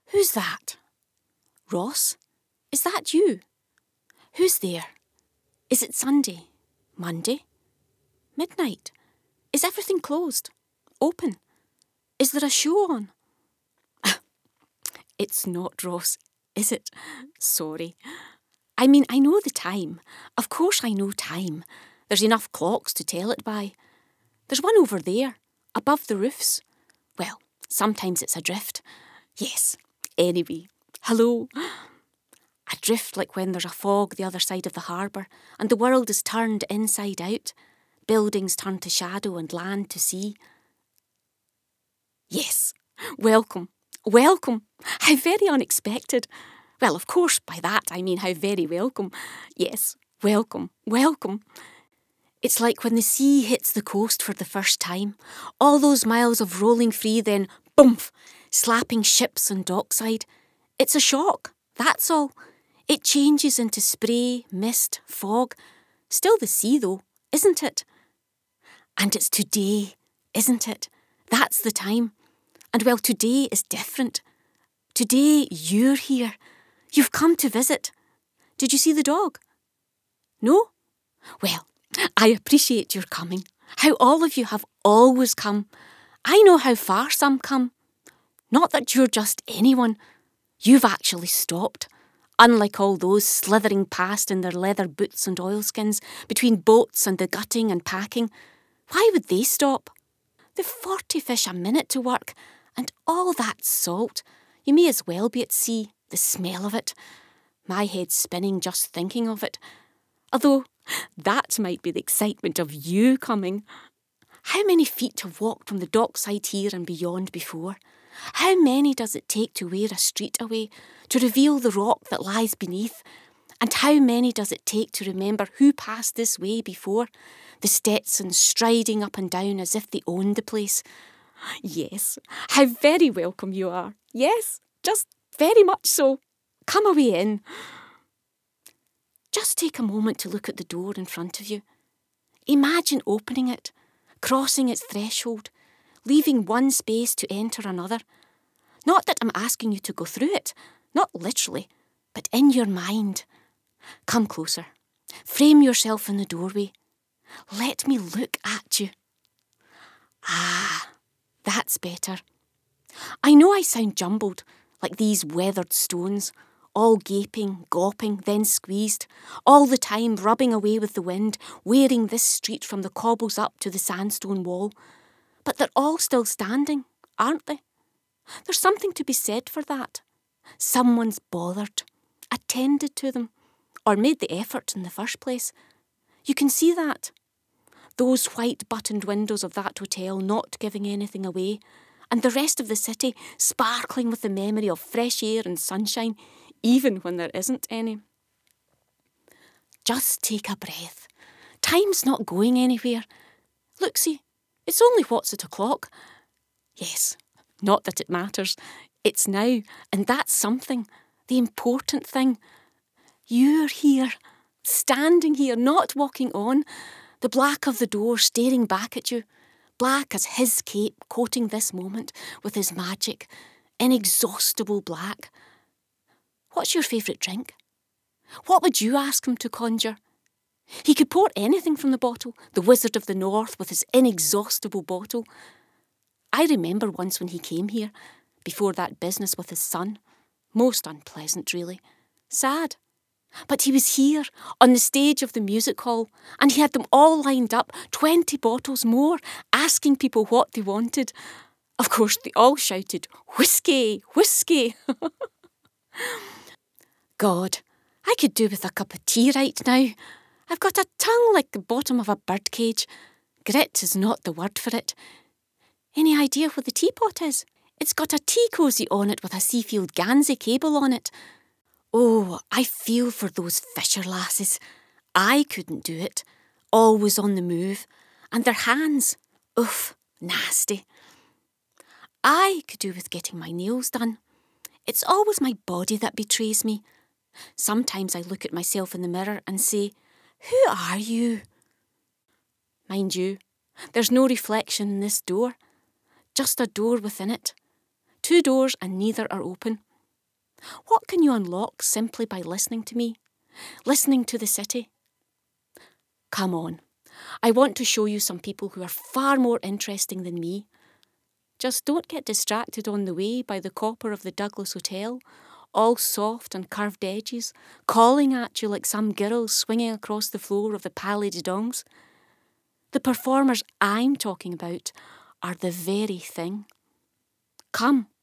Who's that? Ross? Is that you? Who's there? Is it Sunday? Monday? Midnight? Is everything closed? Open? Is there a show on? It's not, Ross, is it? Sorry. I mean, I know the time. Of course I know time. There's enough clocks to tell it by. There's one over there, above the roofs. Well, sometimes it's adrift. Yes, anyway. Hello. Adrift like when there's a fog the other side of the harbour and the world is turned inside out. Buildings turn to shadow and land to sea. Yes, welcome, welcome. How very unexpected. Well, of course, by that I mean how very welcome. Yes, welcome, welcome. It's like when the sea hits the coast for the first time. All those miles of rolling free, then boomf, slapping ships on dockside. It's a shock, that's all. It changes into spray, mist, fog. Still the sea though, isn't it? And it's today, isn't it? That's the time. And well, today is different. Today you're here. You've come to visit. Did you see the dog? No? Well, I appreciate your coming. How all of you have always come. I know how far some come. Not that you're just anyone. You've actually stopped. Unlike all those slithering past in their leather boots and oilskins, between boats and the gutting and packing. Why would they stop? They've 40 fish a minute to work, and all that salt. You may as well be at sea, the smell of it. My head's spinning just thinking of it. Although, that might be the excitement of you coming. How many feet have walked from the dockside here and beyond before? How many does it take to wear a street away, to reveal the rock that lies beneath? And how many does it take to remember who passed this way before? The Stetsons striding up and down as if they owned the place. Yes, how very welcome you are. Yes, just very much so. Come away in. Just take a moment to look at the door in front of you. Imagine opening it, crossing its threshold, leaving one space to enter another. Not that I'm asking you to go through it, not literally, but in your mind. Come closer. Frame yourself in the doorway. Let me look at you. Ah, that's better. I know I sound jumbled, like these weathered stones, all gaping, gawping, then squeezed, all the time rubbing away with the wind, wearing this street from the cobbles up to the sandstone wall. But they're all still standing, aren't they? There's something to be said for that. Someone's bothered, attended to them, or made the effort in the first place. You can see that. Those white buttoned windows of that hotel not giving anything away, and the rest of the city sparkling with the memory of fresh air and sunshine, even when there isn't any. Just take a breath. Time's not going anywhere. Look, see, it's only what's at o'clock. Yes, not that it matters. It's now, and that's something, the important thing. You're here, standing here, not walking on, the black of the door staring back at you, black as his cape coating this moment with his magic, inexhaustible black. What's your favourite drink? What would you ask him to conjure? He could pour anything from the bottle, the Wizard of the North with his inexhaustible bottle. I remember once when he came here, before that business with his son. Most unpleasant, really. Sad. But he was here, on the stage of the music hall, and he had them all lined up, 20 bottles more, asking people what they wanted. Of course, they all shouted, "Whiskey, whiskey!" God, I could do with a cup of tea right now. I've got a tongue like the bottom of a birdcage. Grit is not the word for it. Any idea what the teapot is? It's got a tea cosy on it with a Seafield Gansey cable on it. Oh, I feel for those fisher lasses. I couldn't do it. Always on the move. And their hands, oof, nasty. I could do with getting my nails done. It's always my body that betrays me. Sometimes I look at myself in the mirror and say, "Who are you?" Mind you, there's no reflection in this door. Just a door within it. 2 doors and neither are open. What can you unlock simply by listening to me? Listening to the city? Come on. I want to show you some people who are far more interesting than me. Just don't get distracted on the way by the copper of the Douglas Hotel, all soft and curved edges, calling at you like some girls swinging across the floor of the Palais de Danse. The performers I'm talking about are the very thing. Come,